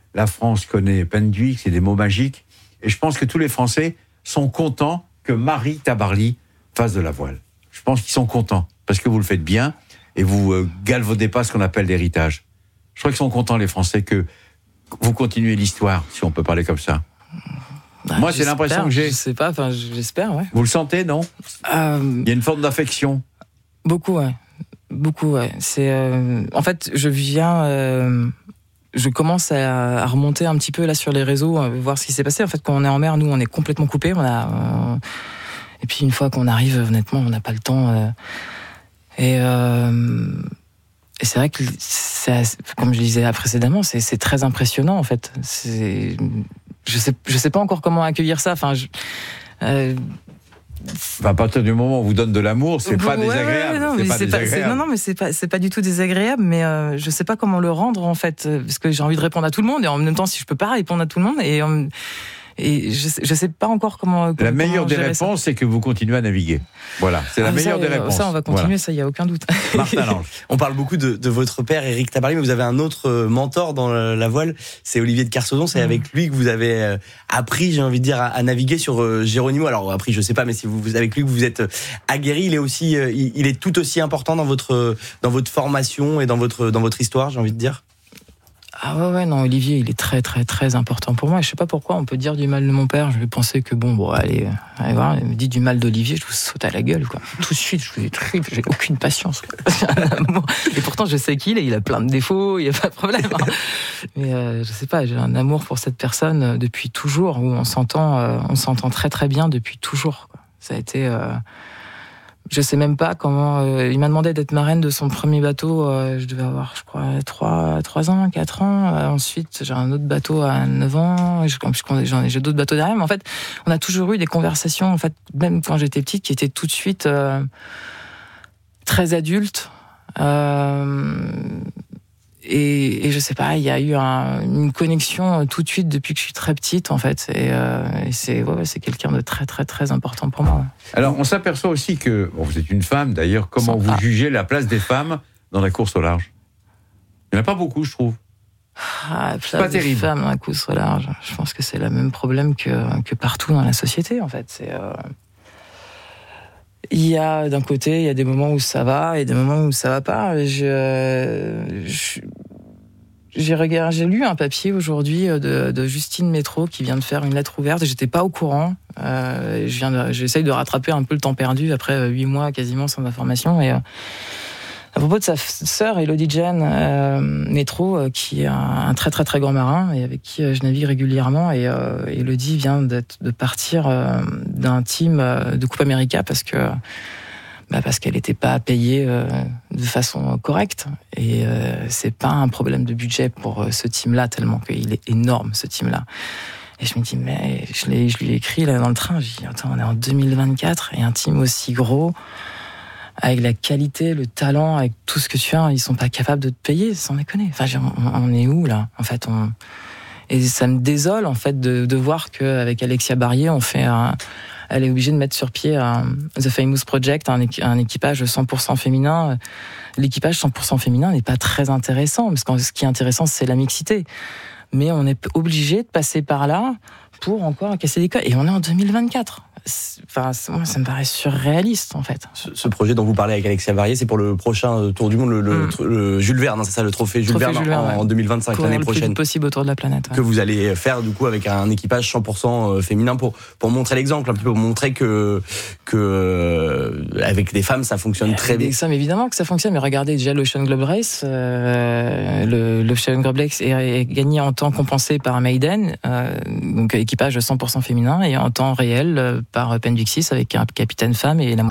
la France connaît Penduic, c'est des mots magiques. Et je pense que tous les Français sont contents que Marie Tabarly fasse de la voile. Je pense qu'ils sont contents, parce que vous le faites bien, et vous galvaudez pas ce qu'on appelle l'héritage. Je crois qu'ils sont contents, les Français, que vous continuez l'histoire, si on peut parler comme ça. Moi, c'est l'impression que j'ai. Je sais pas, enfin, j'espère, ouais. Vous le sentez, non ? Il y a une forme d'affection. Beaucoup, ouais. Beaucoup, ouais. C'est, en fait, je commence à remonter un petit peu là sur les réseaux, voir ce qui s'est passé. En fait, quand on est en mer, nous, on est complètement coupés. Et puis une fois qu'on arrive, honnêtement, on n'a pas le temps. Et c'est vrai que, comme je disais précédemment, c'est très impressionnant, en fait. Je sais pas encore comment accueillir ça. Enfin, à partir du moment où on vous donne de l'amour, c'est pas désagréable. Non, mais c'est pas du tout désagréable, mais je sais pas comment le rendre, en fait, parce que j'ai envie de répondre à tout le monde, et en même temps, si je peux pas répondre à tout le monde, et je sais pas encore comment. La meilleure des réponses, c'est que vous continuez à naviguer. Voilà, c'est la meilleure des réponses. Ça, on va continuer, ça, y a aucun doute. Martin Lange. On parle beaucoup de votre père, Éric Tabarly, mais vous avez un autre mentor dans la voile, c'est Olivier de Kersauzon. C'est avec lui que vous avez appris, j'ai envie de dire, à naviguer sur Geronimo. Alors appris, je sais pas, mais si vous avec lui que vous êtes aguerri, il est aussi, il est tout aussi important dans votre formation et dans votre histoire, j'ai envie de dire. Ah ouais, non, Olivier, il est très, très, très important pour moi. Je sais pas pourquoi on peut dire du mal de mon père. Je vais penser que allez voir, il me dit du mal d'Olivier, je vous saute à la gueule, quoi. Tout de suite, je lui tripe, j'ai aucune patience, quoi. Et pourtant, je sais il a plein de défauts, il y a pas de problème, hein. Mais je sais pas, j'ai un amour pour cette personne depuis toujours, où on s'entend très, très bien depuis toujours, quoi. Ça a été, je sais même pas comment. Il m'a demandé d'être marraine de son premier bateau. Je devais avoir, je crois, 3 ans, 4 ans. Ensuite, j'ai un autre bateau à 9 ans. J'ai d'autres bateaux derrière. Mais en fait, on a toujours eu des conversations, en fait, même quand j'étais petite, qui étaient tout de suite très adultes. Et je sais pas, il y a eu une connexion tout de suite depuis que je suis très petite, en fait. Et c'est quelqu'un de très, très, très important pour moi. Alors, on s'aperçoit aussi que, vous êtes une femme, d'ailleurs, comment vous jugez la place des femmes dans la course au large ? Il n'y en a pas beaucoup, je trouve. La place des femmes dans la course au large, je pense que c'est le même problème que partout dans la société, en fait. Il y a, d'un côté, il y a des moments où ça va et des moments où ça va pas. J'ai lu un papier aujourd'hui de Justine Métro qui vient de faire une lettre ouverte. J'étais pas au courant. J'essaye de rattraper un peu le temps perdu après 8 mois quasiment sans information. Et à propos de sa sœur Elodie Jane Métro, qui est un très très très grand marin et avec qui je navigue régulièrement. Et Elodie vient de partir d'un team de Coupe América parce qu'elle n'était pas payée de façon correcte. Et c'est pas un problème de budget pour ce team-là, tellement qu'il est énorme, ce team-là. Et je me dis, mais je lui ai écrit là dans le train, je dis, attends, on est en 2024 et un team aussi gros, avec la qualité, le talent, avec tout ce que tu as, ils sont pas capables de te payer, sans déconner. Enfin, on est où, là ? En fait, et ça me désole, en fait, de voir qu'avec Alexia Barrier, elle est obligée de mettre sur pied The Famous Project, un équipage 100% féminin. L'équipage 100% féminin n'est pas très intéressant, parce que ce qui est intéressant, c'est la mixité. Mais on est obligé de passer par là pour encore casser des codes. Et on est en 2024. Enfin, moi, ça me paraît surréaliste, en fait. Ce projet dont vous parlez avec Alexia Barrier, c'est pour le prochain Tour du Monde, le Jules Verne, c'est ça, le trophée Jules Verne en 2025, l'année prochaine. Le plus vite possible autour de la planète. Ouais. Que vous allez faire, du coup, avec un équipage 100% féminin pour montrer l'exemple, un petit peu, pour montrer que avec des femmes, ça fonctionne très bien. Mais évidemment que ça fonctionne, mais regardez déjà l'Ocean Globe Race, l'Ocean Globe Race est gagné en temps compensé par Maiden, donc équipage 100% féminin, et en temps réel par Penduic 6 avec un capitaine femme et la...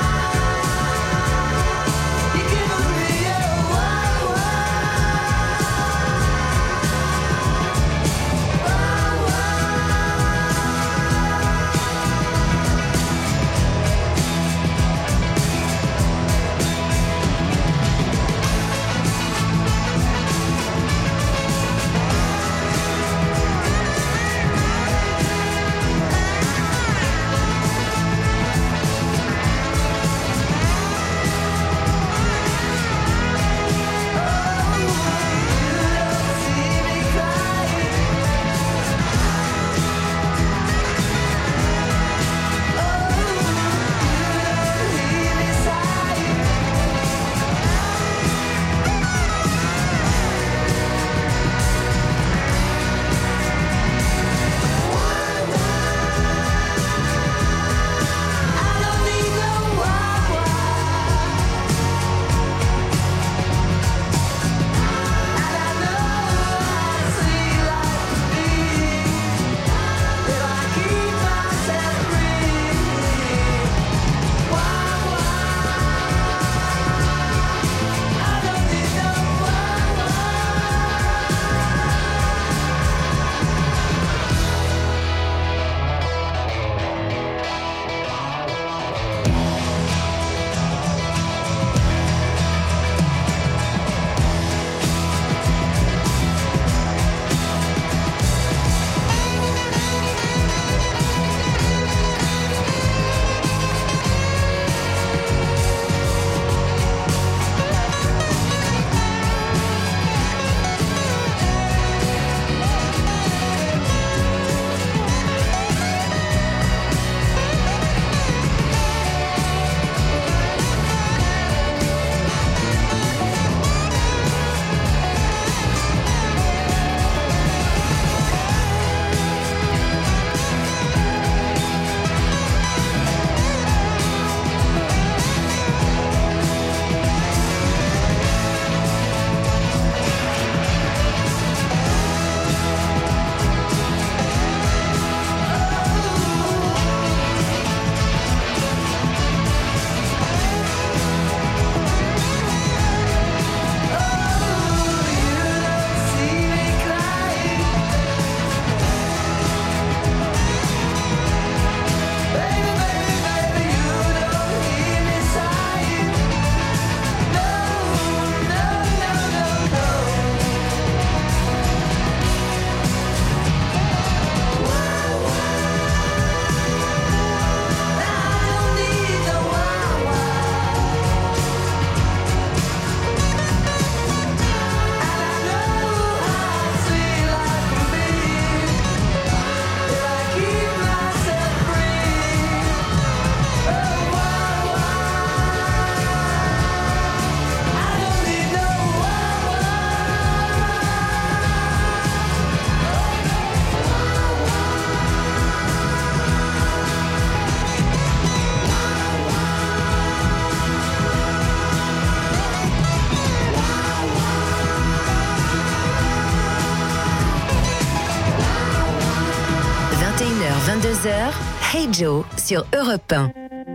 22h, Hey Joe sur Europe 1.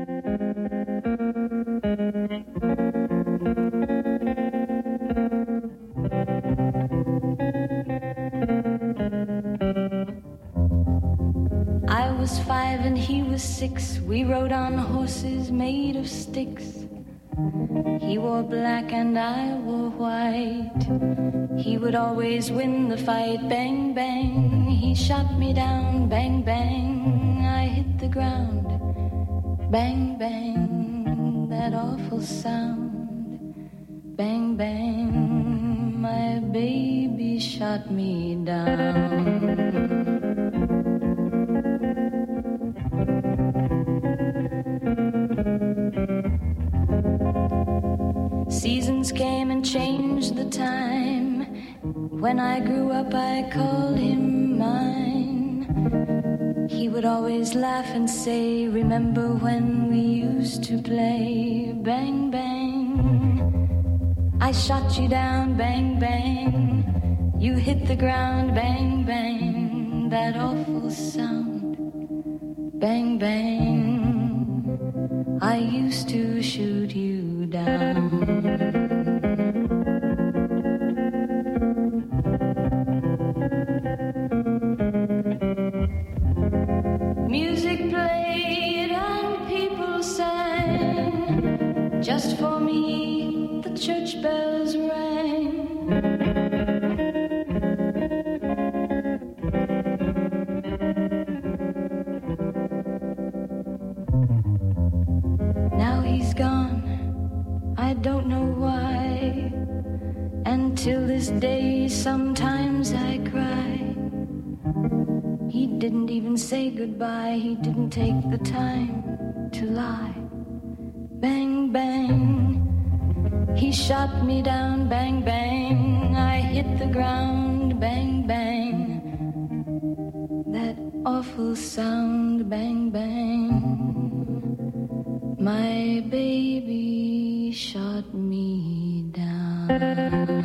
I was 5 and he was 6. We rode on horses made of sticks. He wore black and I wore white. He would always win the fight. Bang, bang, he shot me down. Bang, bang, I hit the ground. Bang, bang, that awful sound. Bang, bang, my baby shot me down. Seasons came and changed the time. When I grew up, I called him mine. He would always laugh and say, remember when we used to play? Bang, bang, I shot you down. Bang, bang, you hit the ground. Bang, bang, that awful sound. Bang, bang, I used to shoot you down. Music played and people sang. Just for me, the church bells rang. Now he's gone, I don't know why. And till this day, sometimes I cry. He didn't even say goodbye. He didn't take the time to lie. Bang, bang, he shot me down. Bang, bang, I hit the ground. Bang, bang, that awful sound. Bang, bang, my baby shot me down.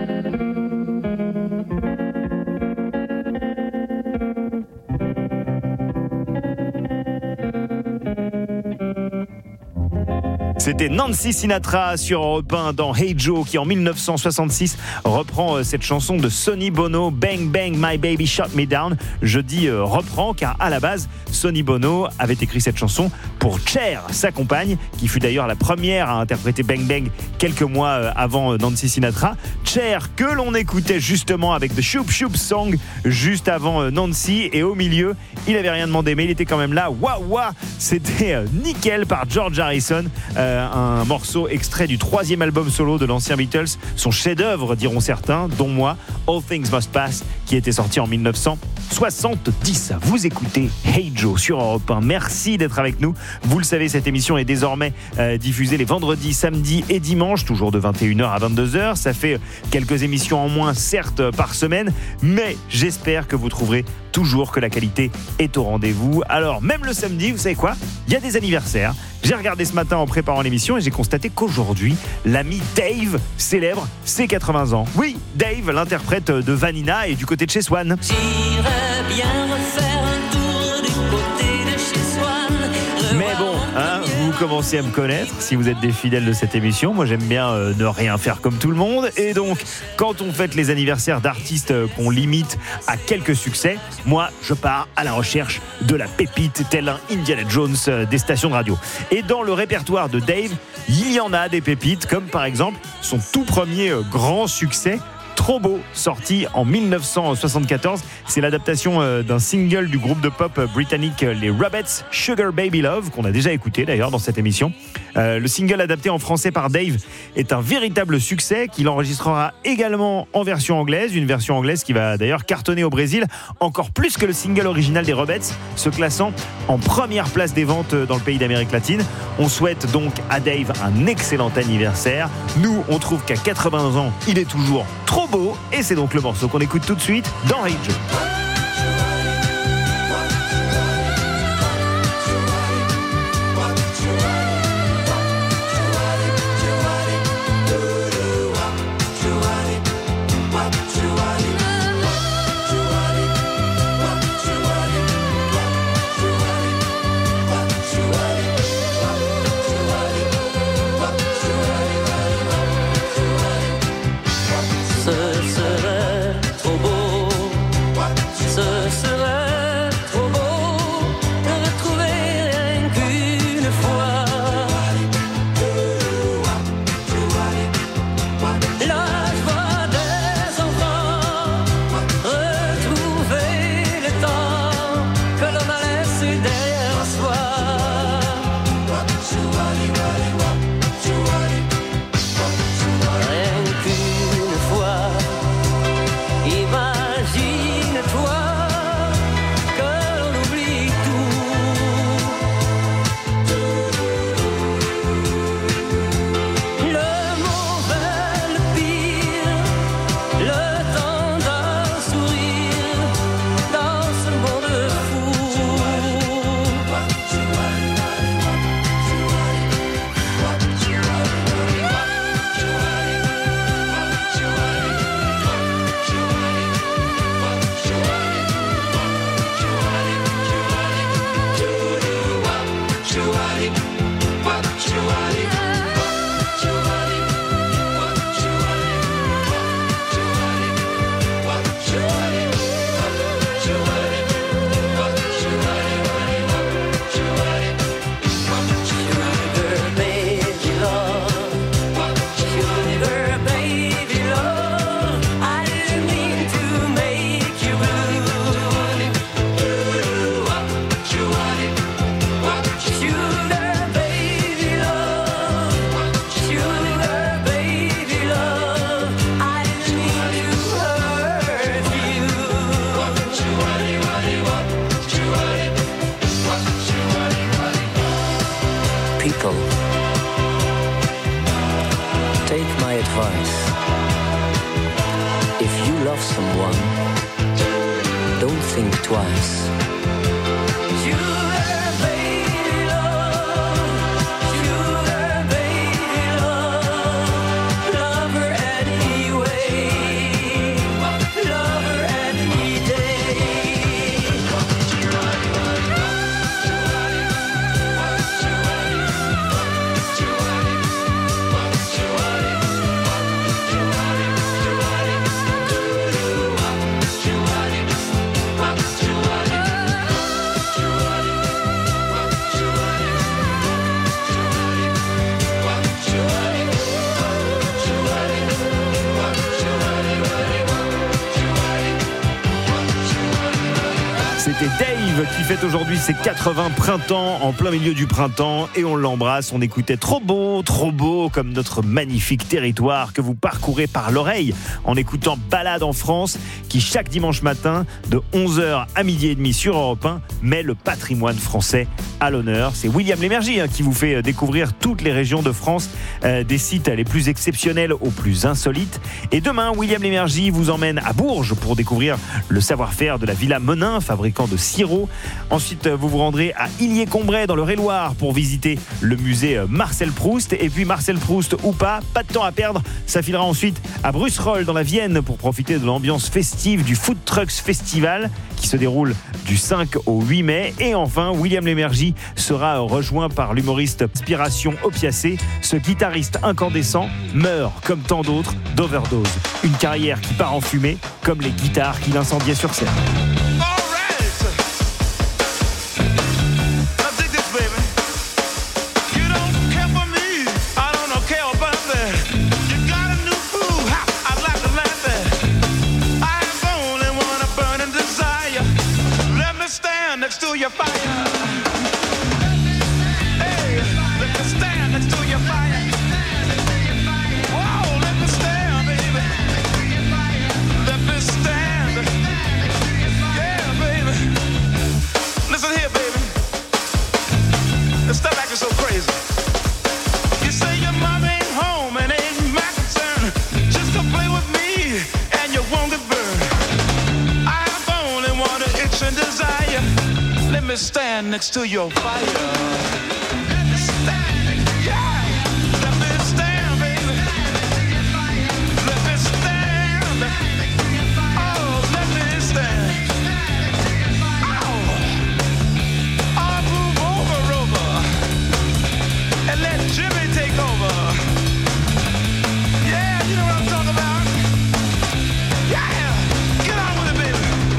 C'était Nancy Sinatra sur Europe 1 dans Hey Joe qui en 1966 reprend cette chanson de Sonny Bono, Bang Bang My Baby Shot Me Down. Je dis reprend car à la base Sonny Bono avait écrit cette chanson pour Cher, sa compagne, qui fut d'ailleurs la première à interpréter Bang Bang quelques mois avant Nancy Sinatra. Cher que l'on écoutait justement avec The Shoop Shoop Song juste avant Nancy, et au milieu il avait rien demandé mais il était quand même là. Wah wah, c'était nickel par George Harrison. Un morceau extrait du 3e album solo de l'ancien Beatles, son chef-d'œuvre diront certains, dont moi, All Things Must Pass, qui était sorti en 1970. Vous écoutez Hey Joe sur Europe 1. Merci d'être avec nous. Vous le savez, cette émission est désormais diffusée les vendredis, samedis et dimanches, toujours de 21h à 22h. Ça fait quelques émissions en moins, certes, par semaine, mais j'espère que vous trouverez toujours que la qualité est au rendez-vous. Alors, même le samedi, vous savez quoi ? Il y a des anniversaires. J'ai regardé ce matin en préparant l'émission et j'ai constaté qu'aujourd'hui, l'ami Dave célèbre ses 80 ans. Oui, Dave, l'interprète de Vanina et du côté de chez Swan. J'irais bien refaire un tour du côté de chez Swan. Mais bon, hein, vous commencez à me connaître si vous êtes des fidèles de cette émission. Moi, j'aime bien ne rien faire comme tout le monde. Et donc, quand on fête les anniversaires d'artistes qu'on limite à quelques succès, moi, je pars à la recherche de la pépite, tel un Indiana Jones des stations de radio. Et dans le répertoire de Dave, il y en a des pépites, comme par exemple son tout premier grand succès, Trop beau, sorti en 1974. C'est l'adaptation d'un single du groupe de pop britannique les Rubettes, Sugar Baby Love, qu'on a déjà écouté d'ailleurs dans cette émission. Le single adapté en français par Dave est un véritable succès qu'il enregistrera également en version anglaise, une version anglaise qui va d'ailleurs cartonner au Brésil, encore plus que le single original des Rubettes, se classant en première place des ventes dans le pays d'Amérique latine. On souhaite donc à Dave un excellent anniversaire. Nous, on trouve qu'à 80 ans, il est toujours trop beau, et c'est donc le morceau qu'on écoute tout de suite dans Hey Joe. People, take my advice. If you love someone, don't think twice. Sugar baby love, sugar baby love, love her anyway, love her any day. C'était Dave qui fête aujourd'hui ses 80 printemps, en plein milieu du printemps, et on l'embrasse. On écoutait Trop beau, comme notre magnifique territoire que vous parcourez par l'oreille en écoutant Balade en France, qui chaque dimanche matin de 11h à 12h30 sur Europe 1 met le patrimoine français à l'honneur. C'est William Lémergie qui vous fait découvrir toutes les régions de France, des sites les plus exceptionnels aux plus insolites. Et demain, William Lémergie vous emmène à Bourges pour découvrir le savoir-faire de la Villa Menin, fabricant de sirop. Ensuite, vous vous rendrez à Illier-Combray dans le Eure-et-Loir pour visiter le musée Marcel Proust. Et puis Marcel Proust ou pas de temps à perdre. Ça filera ensuite à Brusserolles dans la Vienne pour profiter de l'ambiance festive du Food Trucks Festival qui se déroule du 5 au 8 mai. Et enfin, William Lémergie sera rejoint par l'humoriste Inspiration Opiacé. Ce guitariste incandescent meurt, comme tant d'autres, d'overdose. Une carrière qui part en fumée, comme les guitares qu'il incendiait sur scène. Next to your fire. Hey, let me stand next to your fire. Whoa, let me stand, baby. Let me stand. Yeah, baby. Listen here, baby. Stop acting so crazy. You say your mom ain't home and ain't my concern. Just come play with me and you won't get burned. I only want to itch and desire. Let me stand next to your fire. Let me stand, yeah. Let me stand, baby. Let me stand. Oh, let me stand. Oh, move over, and let Jimmy take over. Yeah, you know what I'm talking about. Yeah, get on with it, baby.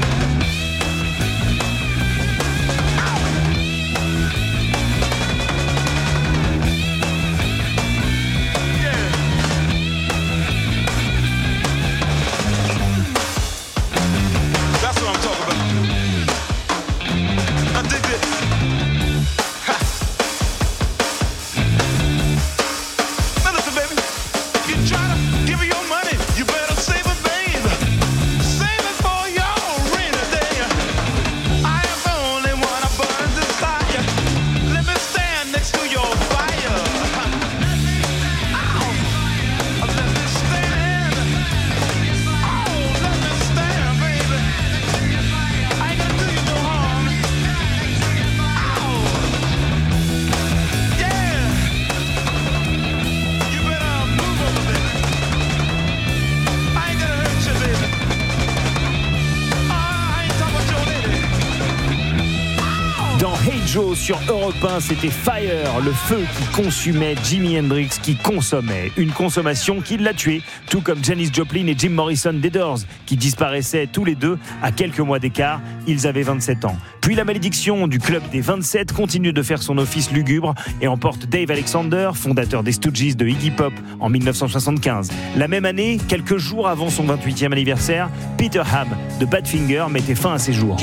Joe sur Europe 1, c'était Fire, le feu qui consumait Jimi Hendrix, qui consommait. Une consommation qui l'a tué, tout comme Janis Joplin et Jim Morrison des Doors, qui disparaissaient tous les deux à quelques mois d'écart. Ils avaient 27 ans. Puis la malédiction du club des 27 continue de faire son office lugubre et emporte Dave Alexander, fondateur des Stooges de Iggy Pop en 1975. La même année, quelques jours avant son 28e anniversaire, Peter Ham de Badfinger mettait fin à ses jours.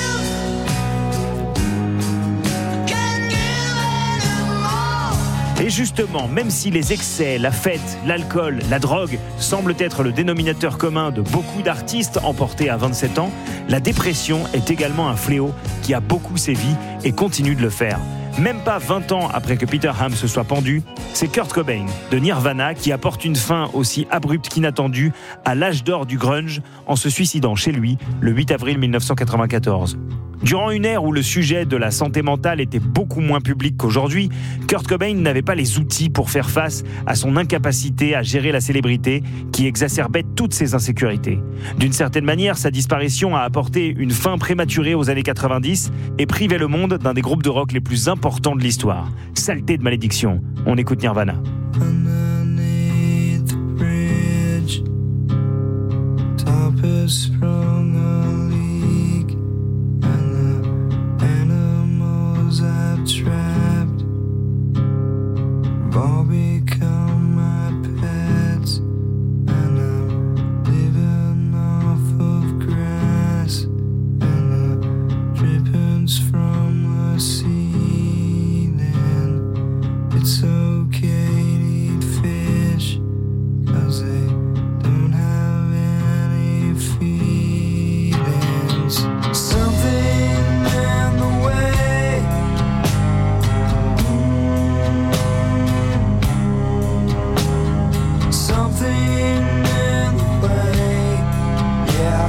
Et justement, même si les excès, la fête, l'alcool, la drogue semblent être le dénominateur commun de beaucoup d'artistes emportés à 27 ans, la dépression est également un fléau qui a beaucoup sévi et continue de le faire. Même pas 20 ans après que Peter Ham se soit pendu, c'est Kurt Cobain de Nirvana qui apporte une fin aussi abrupte qu'inattendue à l'âge d'or du grunge en se suicidant chez lui le 8 avril 1994. Durant une ère où le sujet de la santé mentale était beaucoup moins public qu'aujourd'hui, Kurt Cobain n'avait pas les outils pour faire face à son incapacité à gérer la célébrité qui exacerbait toutes ses insécurités. D'une certaine manière, sa disparition a apporté une fin prématurée aux années 90 et privé le monde d'un des groupes de rock les plus importants de l'histoire. Saleté de malédiction. On écoute Nirvana. Underneath the bridge, top is sprung a leak, and the animals I've trapped have all become my pets, and I'm living off of grass and the drippings from the ceiling. It's okay to eat fish, 'cause they don't have any feelings. Something in the way, something in the way, yeah.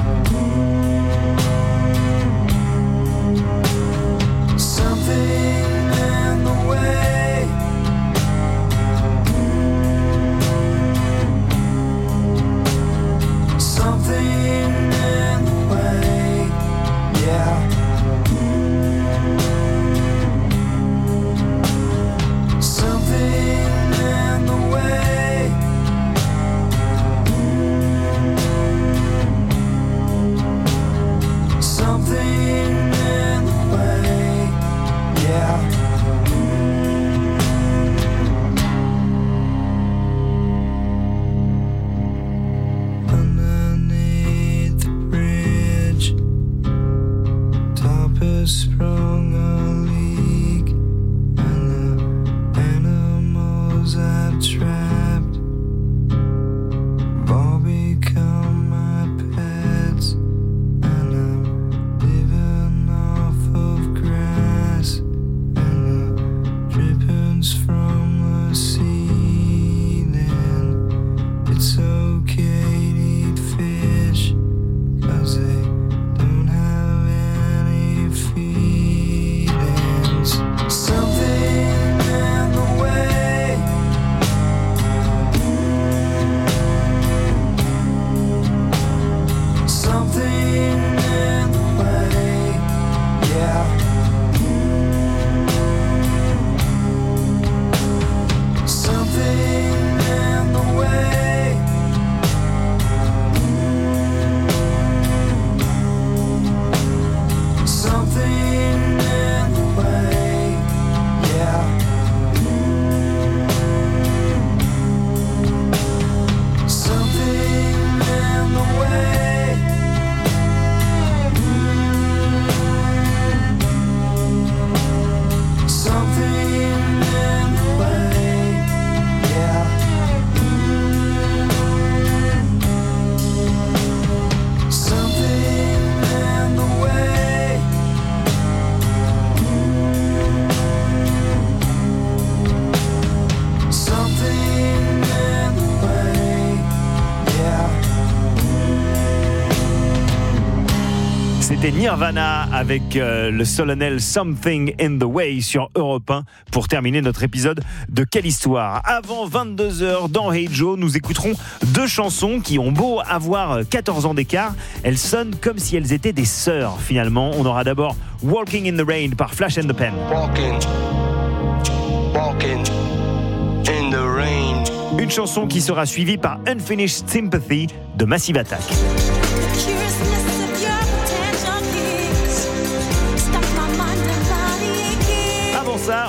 Something in the way. Something in the way, yeah. Something in the way. Something in the way, yeah. Underneath the bridge, top has sprung a leak, and the animals I've trapped have all become my pets, and I'm living off of grass and the drippings from the ceiling. It's okay to eat fish, 'cause they don't have any feelings. Something in the way. Something in the way, yeah. Something in the way. Something in the way, yeah. Something in the way. Something in the way, yeah. Something in the way. Something in the way, yeah. C'était Nirvana avec le solennel Something in the Way sur Europe 1 pour terminer notre épisode de Quelle Histoire. Avant 22h dans Hey Joe, nous écouterons deux chansons qui ont beau avoir 14 ans d'écart, elles sonnent comme si elles étaient des sœurs finalement. On aura d'abord Walking in the Rain par Flash and the Pen. Walking in the rain. Une chanson qui sera suivie par Unfinished Sympathy de Massive Attack. Avant ça,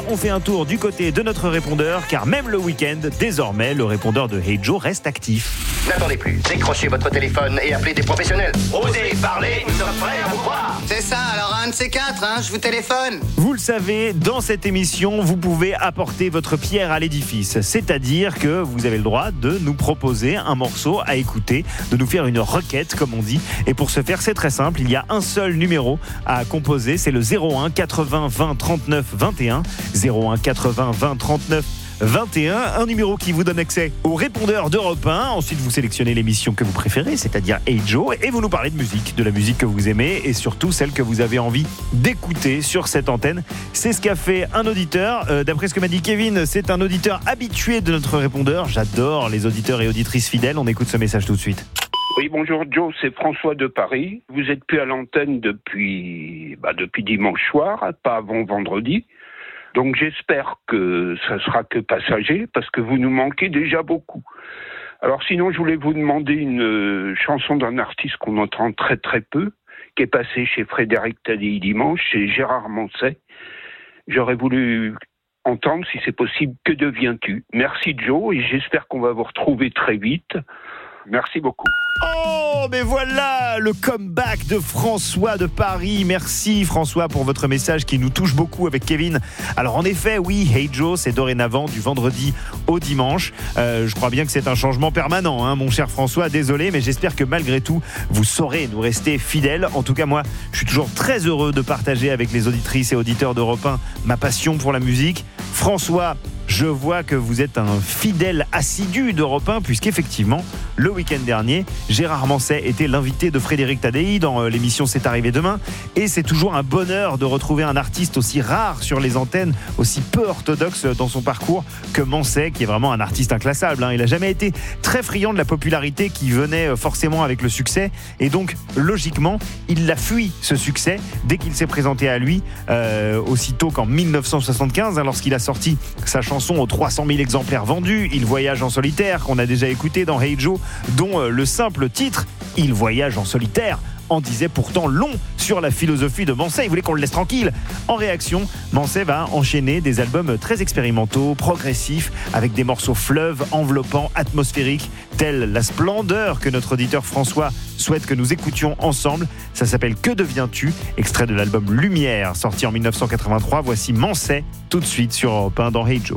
on fait un tour du côté de notre répondeur, car même le week-end, désormais, le répondeur de Hey Joe reste actif. N'attendez plus, décrochez votre téléphone et appelez des professionnels. Osez parler, nous sommes prêts à vous croire. C'est ça, alors un de ces quatre, je vous téléphone. Vous le savez, dans cette émission, vous pouvez apporter votre pierre à l'édifice. C'est-à-dire que vous avez le droit de nous proposer un morceau à écouter, de nous faire une requête, comme on dit. Et pour ce faire, c'est très simple. Il y a un seul numéro à composer. C'est le 01 80 20 39 21. 01 80 20 39 21, un numéro qui vous donne accès au répondeur d'Europe 1. Ensuite, vous sélectionnez l'émission que vous préférez, c'est-à-dire Hey Joe, et vous nous parlez de musique, de la musique que vous aimez et surtout celle que vous avez envie d'écouter sur cette antenne. C'est ce qu'a fait un auditeur. D'après ce que m'a dit Kevin, c'est un auditeur habitué de notre répondeur. J'adore les auditeurs et auditrices fidèles. On écoute ce message tout de suite. Oui, bonjour Joe, c'est François de Paris. Vous êtes plus à l'antenne depuis dimanche soir, pas avant vendredi. Donc j'espère que ça sera que passager, parce que vous nous manquez déjà beaucoup. Alors sinon, je voulais vous demander une chanson d'un artiste qu'on entend très très peu, qui est passé chez Frédéric Tadei dimanche, c'est Gérard Manset. J'aurais voulu entendre, si c'est possible, Que deviens-tu ? Merci Joe, et j'espère qu'on va vous retrouver très vite. Merci beaucoup. Oh, mais voilà le comeback de François de Paris. Merci François pour votre message qui nous touche beaucoup avec Kevin. Alors en effet, oui, Hey Joe, c'est dorénavant du vendredi au dimanche. Je crois bien que c'est un changement permanent, mon cher François. Désolé, mais j'espère que malgré tout, vous saurez nous rester fidèles. En tout cas, moi, je suis toujours très heureux de partager avec les auditrices et auditeurs d'Europe 1 ma passion pour la musique. François, je vois que vous êtes un fidèle assidu d'Europe 1, puisqu'effectivement, le week-end dernier, Gérard Manset était l'invité de Frédéric Tadei dans l'émission C'est arrivé demain. Et c'est toujours un bonheur de retrouver un artiste aussi rare sur les antennes, aussi peu orthodoxe dans son parcours que Manset, qui est vraiment un artiste inclassable. Il n'a jamais été très friand de la popularité qui venait forcément avec le succès. Et donc, logiquement, il l'a fui, ce succès, dès qu'il s'est présenté à lui, aussitôt qu'en 1975, lorsqu'il a sorti sa chanson aux 300 000 exemplaires vendus, Il voyage en solitaire, qu'on a déjà écouté dans Hey Joe, dont le simple titre, Il voyage en solitaire, en disait pourtant long sur la philosophie de Manset. Il voulait qu'on le laisse tranquille. En réaction, Manset va enchaîner des albums très expérimentaux, progressifs, avec des morceaux fleuves, enveloppants, atmosphériques, tels La Splendeur que notre auditeur François souhaite que nous écoutions ensemble. Ça s'appelle Que deviens-tu ? Extrait de l'album Lumière, sorti en 1983. Voici Manset, tout de suite sur Europe 1 dans Hey Joe.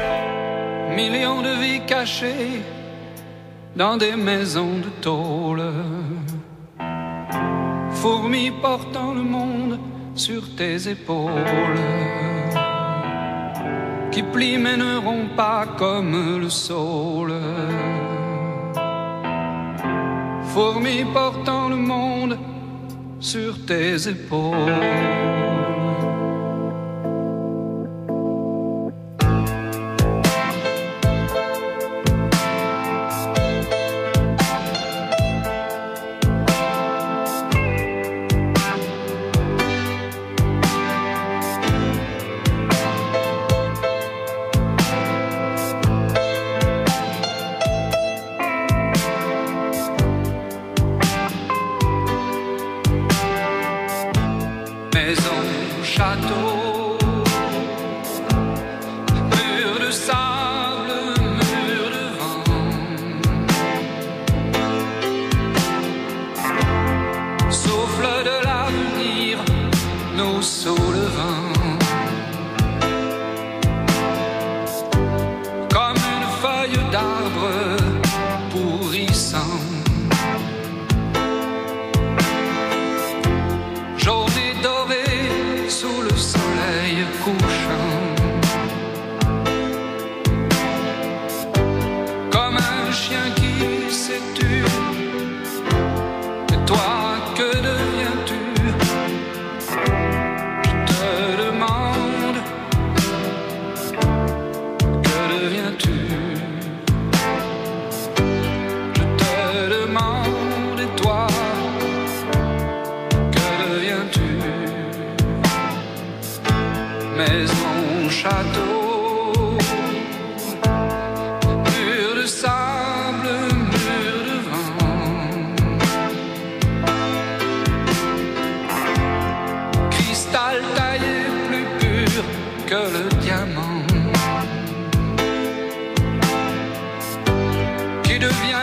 Millions de vies cachées dans des maisons de tôle, fourmis portant le monde sur tes épaules, qui plient mais ne rompent pas comme le saule, fourmis portant le monde sur tes épaules. Maison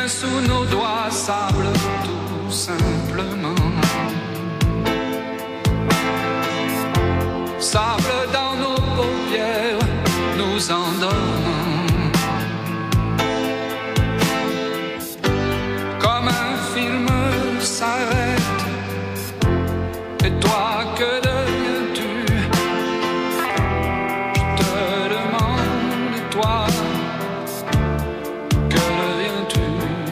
rien sous nos doigts, sable tout simplement. Sable dans nos paupières, nous endormons. Comme un film s'arrête, et toi que deviens-tu? Je te demande, et toi, que deviens-tu?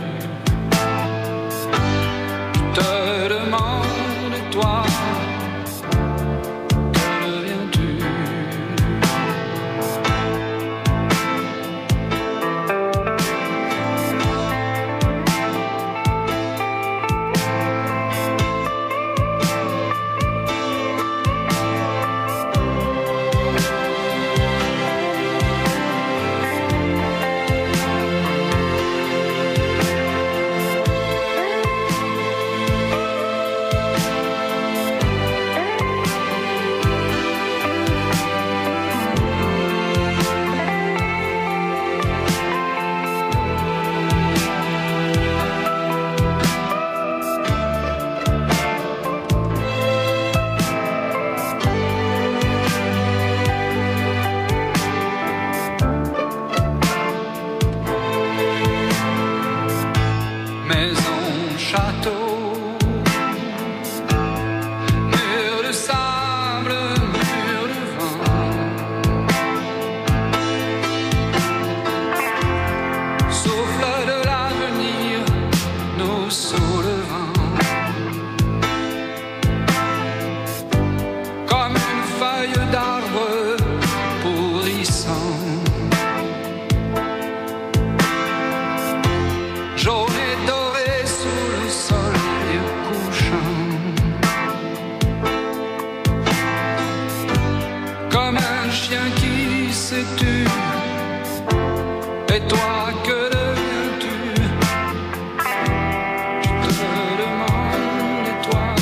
Je te demande, et toi, que deviens-tu? Maison, château, mur de sable, mur de vent, souffle de l'avenir, nous soulevant, comme une feuille d'arbre pourrissant. Jaune et doré sous le soleil couchant, comme un chien qui s'est tu. Et toi, que deviens-tu? Je te demande, et toi,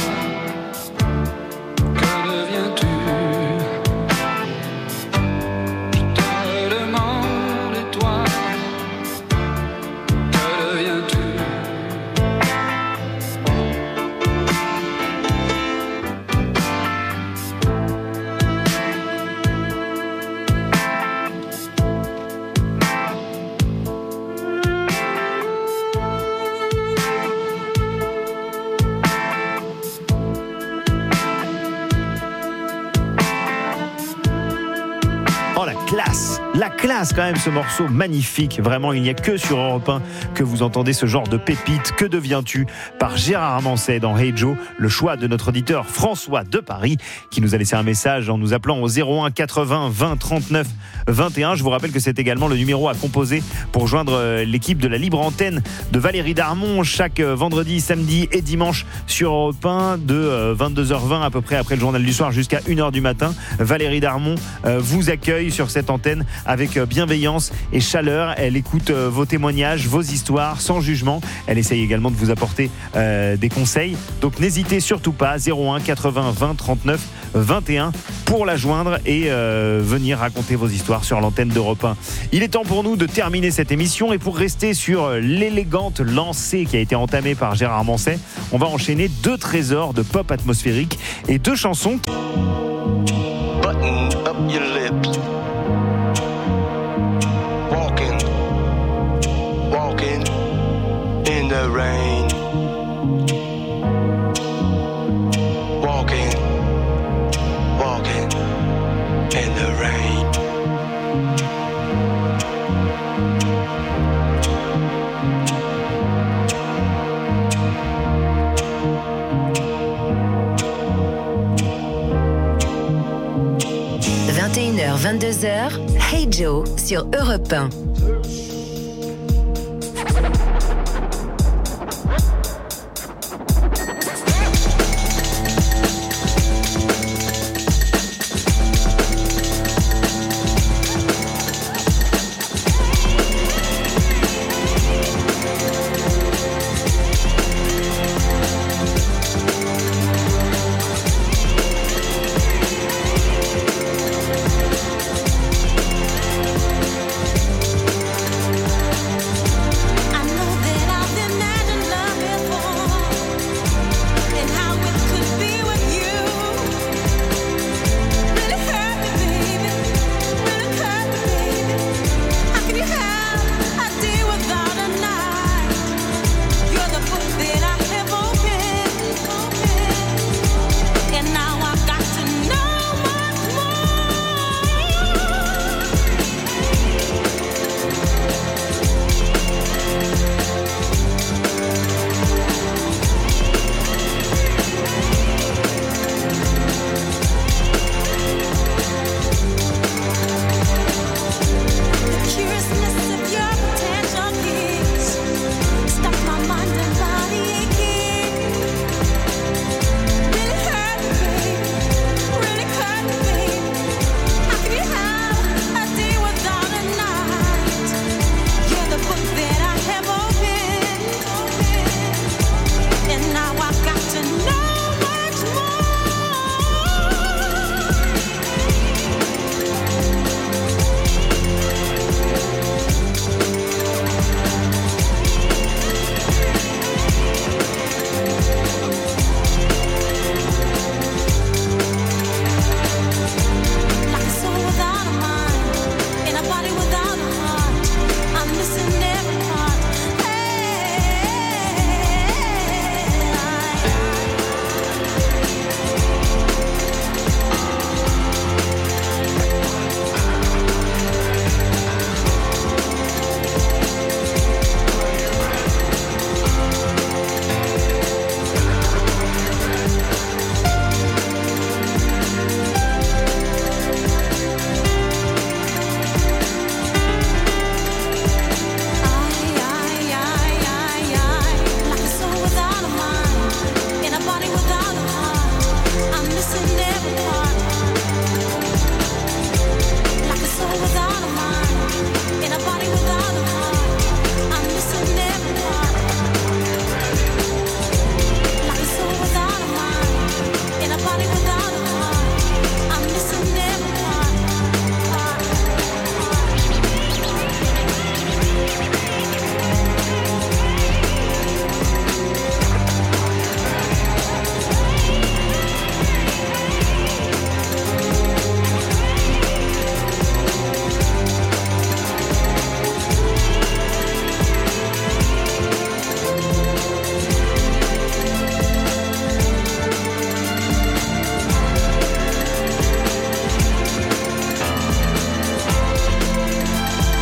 que deviens-tu? Je te demande, et toi, que deviens-tu? Oh la classe quand même, ce morceau magnifique. Vraiment, il n'y a que sur Europe 1 que vous entendez ce genre de pépite. Que deviens-tu? Par Gérard Manset dans Hey Joe, le choix de notre auditeur François de Paris qui nous a laissé un message en nous appelant au 01 80 20 39 21. Je vous rappelle que c'est également le numéro à composer pour joindre l'équipe de la libre antenne de Valérie Darmon chaque vendredi, samedi et dimanche sur Europe 1 de 22h20 à peu près après le journal du soir jusqu'à 1h du matin. Valérie Darmon vous accueille sur cette antenne avec bienveillance et chaleur. Elle écoute vos témoignages, vos histoires sans jugement. Elle essaye également de vous apporter des conseils. Donc n'hésitez surtout pas, 01 80 20 39 21 pour la joindre et venir raconter vos histoires sur l'antenne d'Europe 1. Il est temps pour nous de terminer cette émission et pour rester sur l'élégante lancée qui a été entamée par Gérard Manset, on va enchaîner 2 trésors de pop atmosphérique et 2 chansons. Button up your lips. Walking in the rain. Walking in the rain. h 22h, Hey Joe sur Europe 1.